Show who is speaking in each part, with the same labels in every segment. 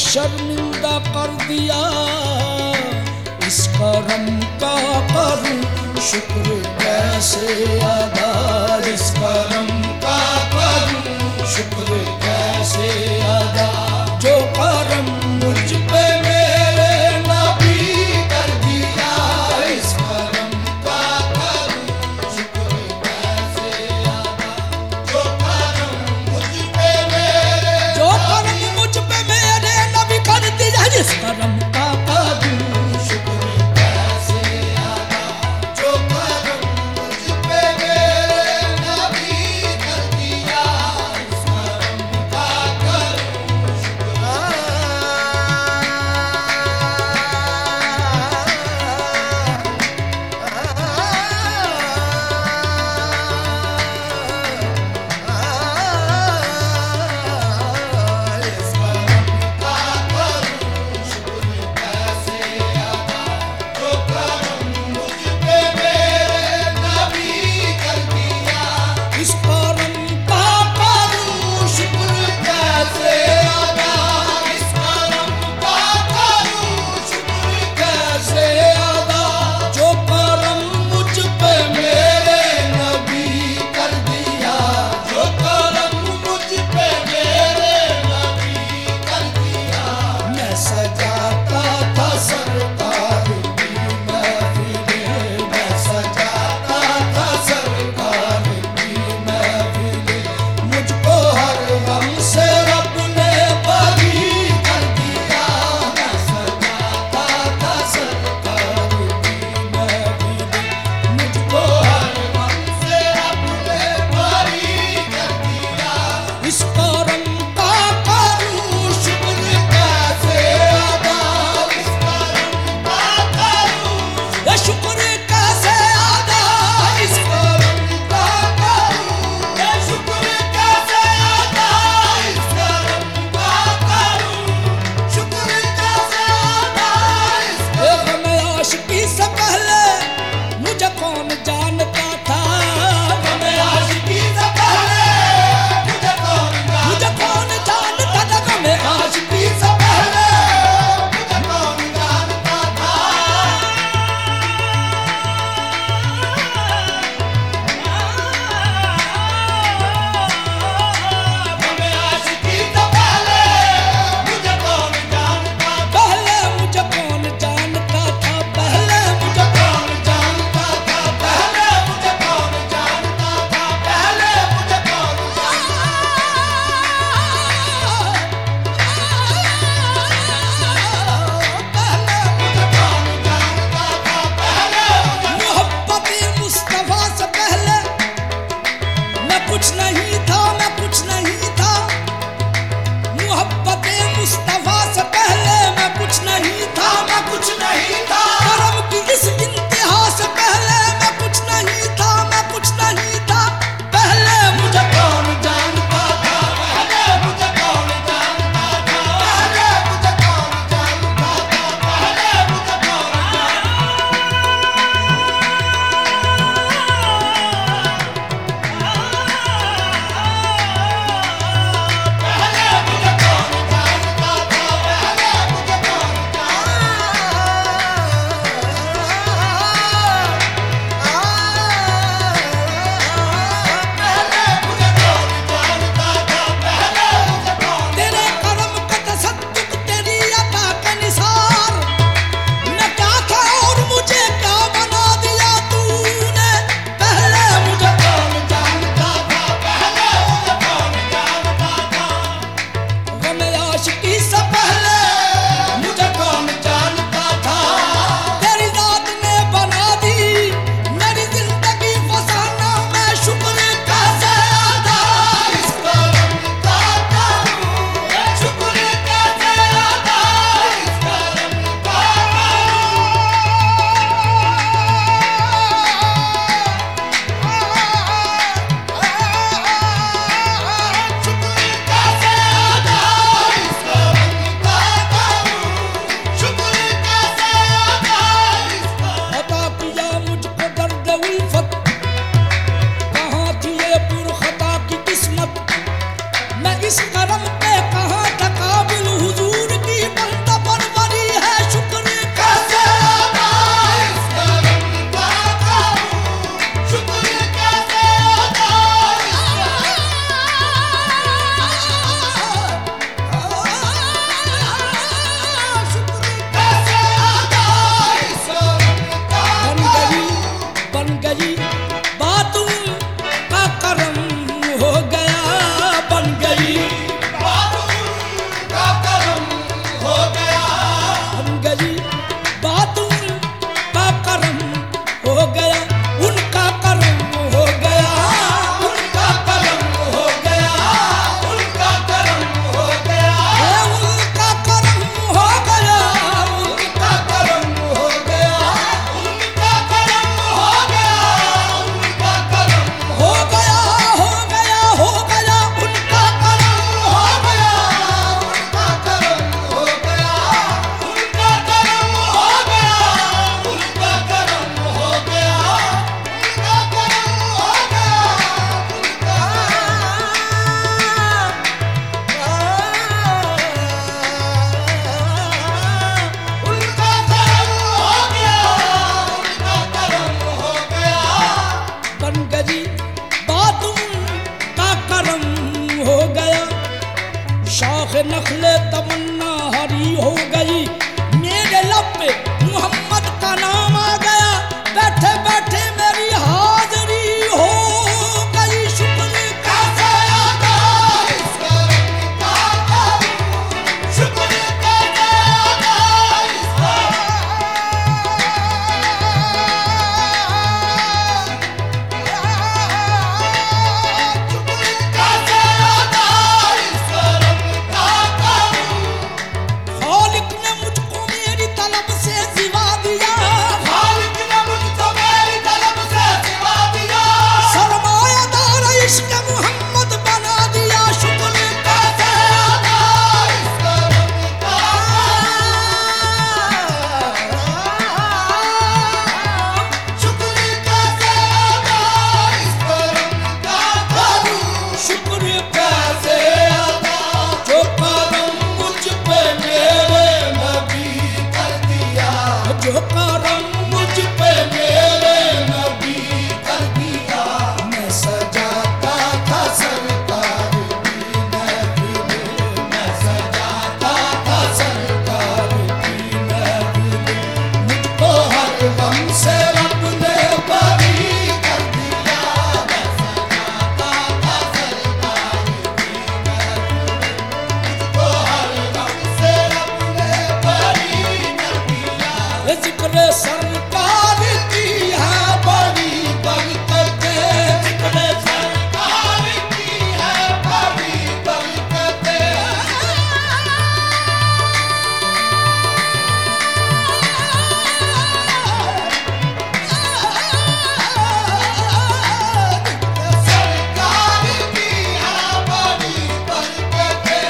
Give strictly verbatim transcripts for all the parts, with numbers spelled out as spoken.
Speaker 1: शर्मिंदा कर दिया, इस करम का करूं शुक्र कैसे अदा, इस करम का करूं शुक्र कैसे अदा। जो करम मुझ पे मेरे नबी कर दिया, इस करम का करूं शुक्र कैसे अदा। जो करम मुझ पे मेरे जो करम मुझ पे मेरे नबी कर दिया, इस करम का करूं शुक्र कैसे अदा। जो करम मुझ पे मेरे नबी कर दिया, इस करम का करूं शुक्र। इस करम का करूं शुक्र कैसे अदा। जो करम मुझ पे मेरे नबी कर दिया, इस करम का करूं शुक्र कैसे अदा। इस करम का करूं शुक्र कैसे अदा। जो करम मुझ पे मेरे नबी कर दिया, जो करम मुझ पे मेरे नबी कर दिया। मैं सजाता था सरकार की महफिलें, मैं सजाता था सरकार की महफिलें। मुझको हर गम से रब ने बरी कर दिया, मैं सजाता था सरकार की महफिलें। मुझको हर गम से रब ने बरी कर दिया। इस करम का करूं शुक्र कैसे अदा। इस करम का करूं ये शुक्र कैसे अदा। इस करम का करूं ये शुक्र कैसे अदा। इस करम का करूं शुक्र कैसे अदा। इस गम आशिकी से पहले मुझे कौन जानता था। गम आशिकी से पहले मुझे कौन मुझे कौन जानता था। गम आशिकी से पहले मुझे कौन जानता था। गम आशिकी से पहले मुझे कौन जानता था। पहले मुझे कौन जानता था। पहले मुझे कौन जानता था। पहले मुझे कौन जानता था। पहले मुझे कौन मोहब्बत मुस्तफा से पहले मैं कुछ नहीं था। मैं कुछ नहीं था। मोहब्बत मुस्तफा से पहले मैं कुछ नहीं था। मैं कुछ नहीं था। करम की इस इंतहा से पहले मैं कुछ नहीं था। मैं कुछ नहीं था। पहले मुझे कौन जानता था। पहले मुझे कौन जानता था। पहले मुझे कौन जानता था। पहले मुझे कौन पहले मुझे कौन जानता था। पहले मुझे कौन पहले मुझे कौन जानता था। पहले मुझे कौन तेरे करम का तसद्दुक तेरी अता का निसार। मैं क्या था और मुझे क्या बना दिया तूने। पहले मुझे कौन जानता था। पहले मुझे कौन जानता था। गम आशिकी से पहले मुझे कौन जानता था। तेरी जात ने बना दी मेरी जिंदगी फसाना। मैं शुक्र कैसे अदा। इस करम का करूं ये शुक्र कैसे अदा। इस करम का शुक्र कैसे अदा। इस करम का करूं शुक्र कैसे अदा। इस अता किया मुझको दर्द उल्फत। कहाँ थी ये पुरखता की किस्मत। मैं इस करम पे कहाँ था काबिल हुजूर की शाख नखले तमन्ना हरी हो गई, मेरे लब पे मोहम्मद का नाम आ गया, बैठे बैठे मेरी हाजरी हो गई। शुक्र कैसे अदा इस करम का करूं, शुक्र कैसे अदा इस खालिक ने मुझको मेरी तलब से सिवा दिया, खालिक ने मुझको मेरी तलब से सिवा दिया, सरमायादार इश्क मोहम्मद बना दिया। शुक्र कैसे अदा इस करम का, शुक्र कैसे अदा इस करम का करूं, शुक्र कैसे अदा जो करम मुझ पे मेरे नबी कर दिया, जो करम मुझ पे मेरे नबी कर दिया। मैं सजाता था सरकार की महफिल, मैं सजाता था सरकार की महफिल, मुझको हर गम से रब ने बरी कर दिया। मैं सजाता था सरकार की महफिल, मुझको हर गम से रब ने बरी कर दिया। जिक्र सरकार की है बड़ी बरकतें, जिक्र सरकार की है बड़ी बरकतें, सरकार की है बड़ी बरकतें।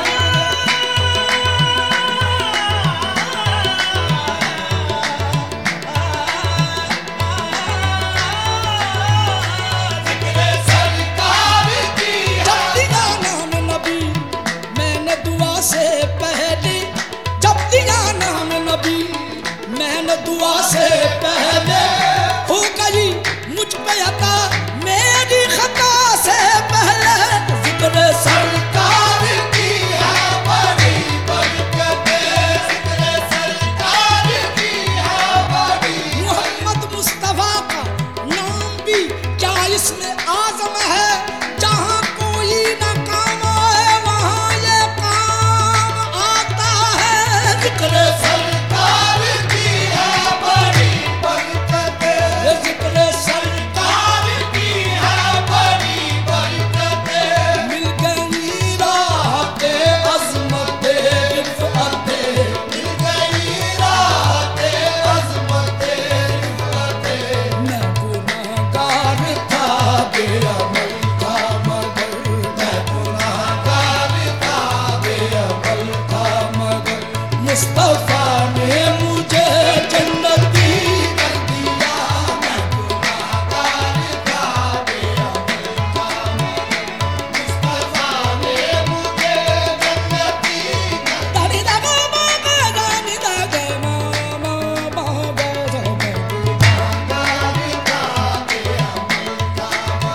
Speaker 1: सरकार की जब दिया नाम नबी मैंने दुआ से पहले, जब दिया नाम नबी मैंने दुआ से पहले, हो गई मुझ पे अता मेरी खता से पहले। जिक्र सरकार की है बड़ी बरकतें, जिक्र सरकार की है बड़ी। मोहम्मद मुस्तफा का नाम भी क्या इसमें आजम है, जहाँ कोई न काम आए वहाँ ये काम आता है। जिक्र सरकार की है बड़ी बरकतें, जिक्र सरकार की है बड़ी बरकतें। मिल गई राहते अज़मते रिफ़अते, मिल गई राहते अज़मते रिफ़अते। मैं गुनाहगार था बेअमल था मगर, मैं गुनाहगार था बेअमल था मगर, मुस्तफा ने मुझे जन्नती कर दिया। मैं गुनाहगार था बेअमल था मगर, मुस्तफा ने मुझे जन्नती कर दिया। दानी दागा मागा दानी दागा मामा मागा दागा, गुनाहगार था बेअमल था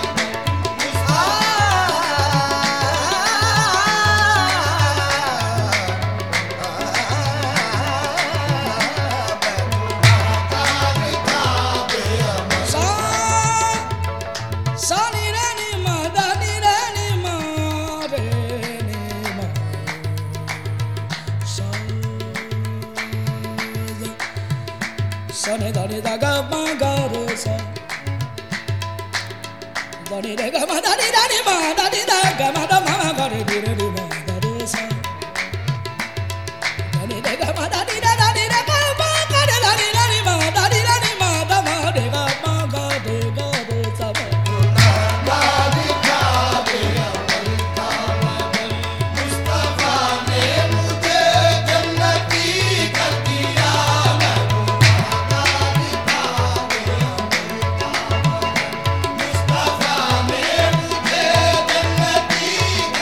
Speaker 1: Sane dani daga magare sa, dani daga ma dani dani ma dani daga ma da ma magare dire dire magare sa, dani daga ma dani da dani daga magare dani dani ma dani dani ma da ma daga magare gare sa. Dani kabe amal ka magar, Mustafa ne mujhe jannati kar diya. Mustafa ne mujhe jannati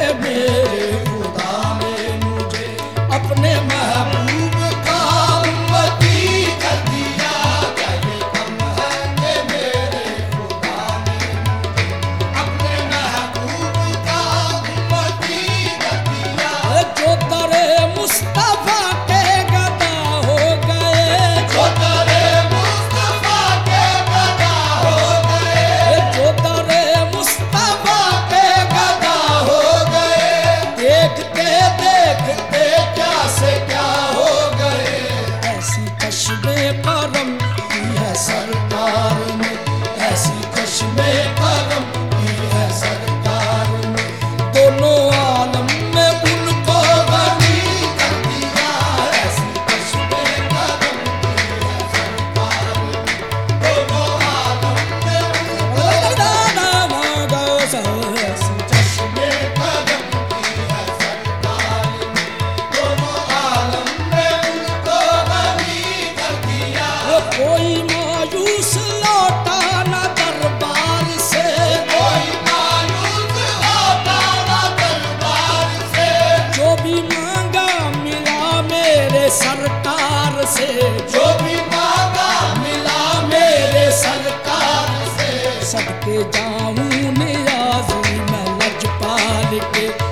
Speaker 1: मेरे खुदा ने मुझे अपने महबूब का उम्मती कर दिया। क्या ये कम है कि मेरे खुदा ने मुझे अपने महबूब का उम्मती कर दिया। जो दरे मुस्तफा के गदा हो गए, जो दरे मुस्तफा के गदा हो गए, जो दरे मुस्तफा के गदा हो गए, देखते देखते क्या से क्या हो गए। ऐसी कश्मे करम की है सरकार ने, ऐसी कश्मे करम की है सरकार ने, दोनों आलम में उनको गनी कर दिया। ऐसी कश्मे करम की है सरकार ने, दोनों आलम में उनको ऐसी कश्मे करम की है सरकार ने, दोनों आलम में उनको गनी कर दिया। कोई मायूस लौटा न दरबार से, कोई मायूस लौटा न दरबार से, जो भी मांगा मिला मेरे सरकार से, जो भी मांगा मिला मेरे सरकार से। सबके जाऊं नियाज़ी मैं लजपाल के,